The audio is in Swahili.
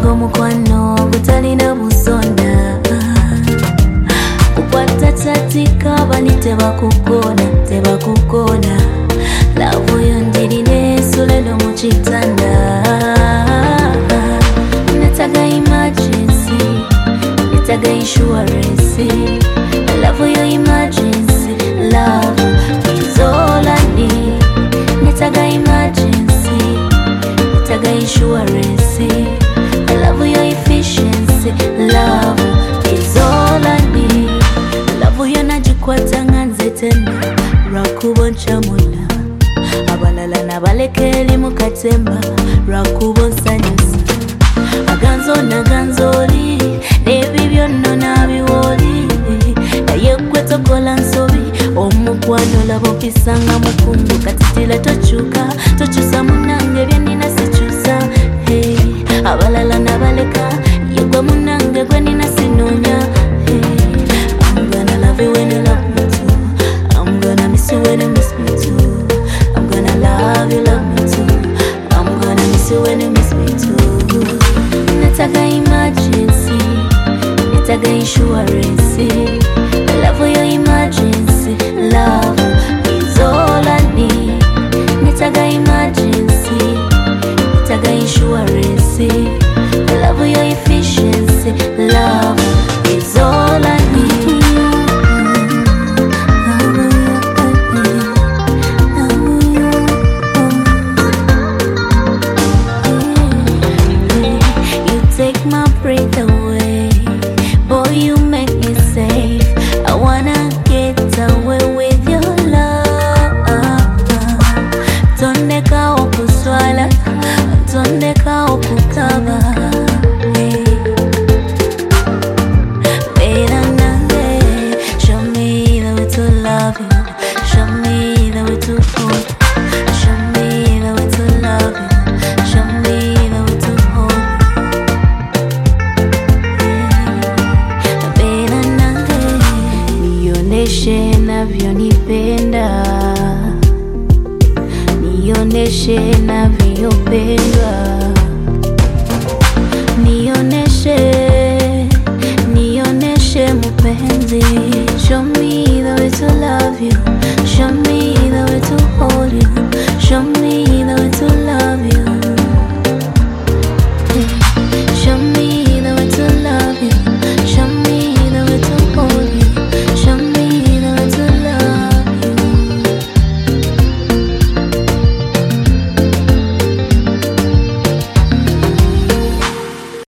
mukwano gutalina busonda kukwata tatika bani tebakukona lavu yondirine suleno muchitanda netaga emergency netaga insurance lavu yo emergency love is all I need netaga emergency netaga insurance love your efficiency love is all I need love yo najikwata nganze tena rakuboncha mula abalala nabalekeli mukatemba rakubonsanyusa aganzoli nebibyo nno nabiwoli naye gwe tokola nsobi omukwano labo pisanga mukungu katitila tokyusa munange byenina sikyusa hey. Abalala nabaleka yegwe munange gwe nina sinonya hey. I'm gonna love you when you love me too. I'm gonna miss you when you miss me too. I'm gonna love you me too. I'm gonna miss you when you miss me too. Netaga emergency, netaga insurance. Love your emergency, love is all I need. Netaga emergency, netaga insurance. Love your efficiency, love is all I need. You take my breath away, boy you make me safe. I wanna get away with your love. Tondeka okuswala, tondeka okukaba.